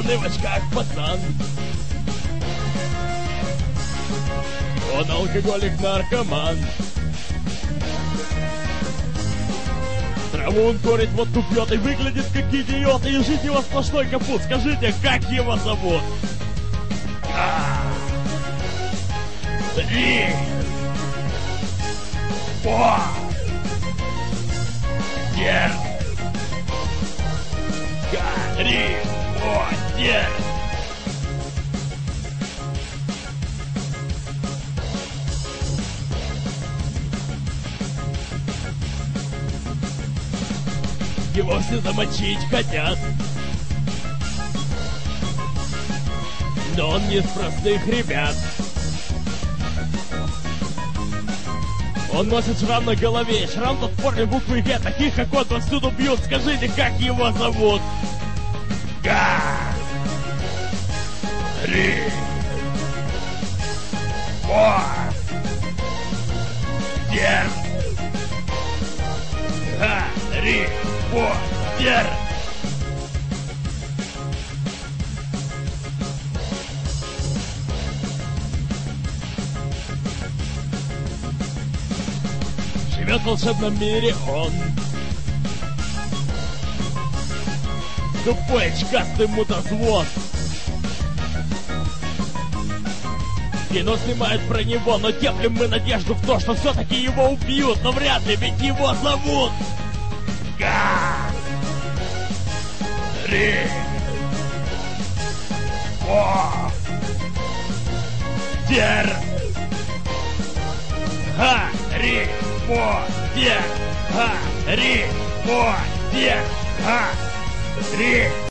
Зеленый в очках пацан. Он алкоголик-наркоман. Траву он курит, водку пьет и выглядит как идиот. И жить его сплошной капут. Скажите, как его зовут? 3, 4, Гарри Поттер. Его все замочить хотят, но он не из простых ребят. Он носит шрам на голове, шрам тот в форме буквы Г. Таких, как он, повсюду бьют. Скажите, как его зовут? Гарри Поттер. Гарри Поттер. Живет в волшебном мире он. Тупой очкастый мудозвон. Кино снимают про него, но теплим мы надежду в то, что все-таки его убьют. Но вряд ли, ведь его зовут Гарри Поттер. Гарри Поттер. Гарри Поттер. Гарри